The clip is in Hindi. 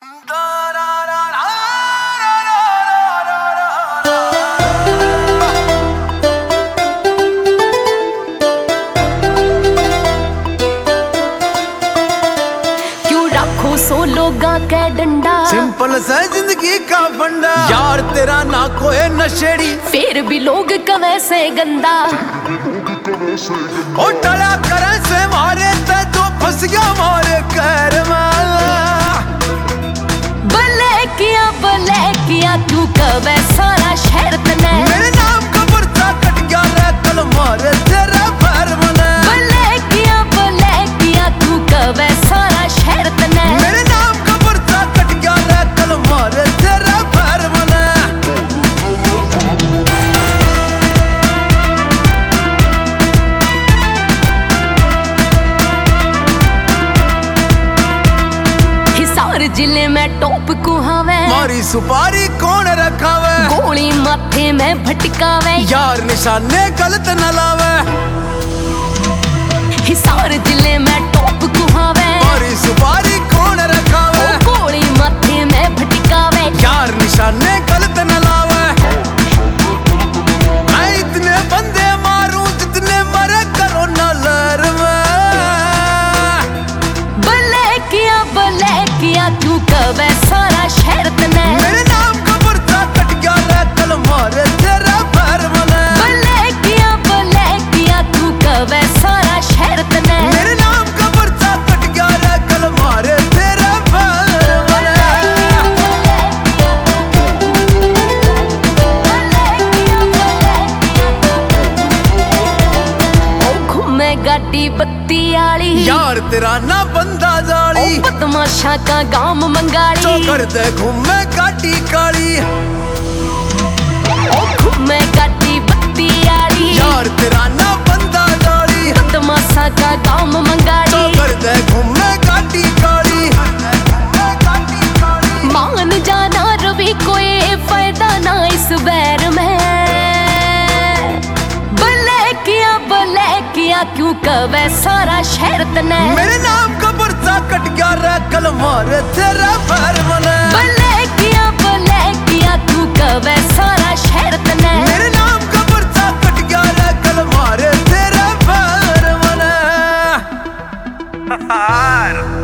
सो लोगा के डंडा सिंपल सा जिंदगी का फंडा यार तेरा ना कोई नशेड़ी फिर भी लोग कवे से गंदा ओ टला करे से मारे ते तो फंस गया मारे कर भले किया तू कवे सारा शहर तने मेरे नाम का पर्चा कट गया रे कल मारे तेरा पैर मने भले किया तू कवे सारा शहर तने मेरे नाम का पर्चा कट गया रे कल मारे तेरा पैर मने हिसार जिले में टॉप कुहावे मारी सुपारी कौन रखावे गोली माथे में भटकावे यार निशाने गलत न लावे हिसार जिले में टॉप कुहावे मारी सुपारी कौन रखावे गोली माथे में भटकावे यार निशाने गलत न लावे मैं इतने बंदे मारूं जितने मरे करो न लर भले किया तू कवे सारा शहर तने मेरे नाम का पर्चा कट गया रे कल मारे तेरा पैर मने भले किया तू कवे सारा शहर तने मेरे नाम का पर्चा कट गया रे कल मारे तेरा पैर मने घूमे गाड़ी बत्ती आली यार तेरा ना बंदा जाली बदमाशा का गांव मंगाली चौकर दे घूमे काटी काली घूमे गाड़ी बत्ती आली यार तेरा ना बंदा जाली बदमाशा का गांव मंगाली चौकर दे घूमे काटी काली मान जाना रवि कोई फायदा ना इस बैर में भले किया क्यों कवे सारा शहर तने मेरे नाम का पर्चा कट गया रे कल मारे तेरा पैर मने भले किया तू कवे सारा शहर तने मेरे नाम का पर्चा कट गया रे कल मारे तेरा पैर मने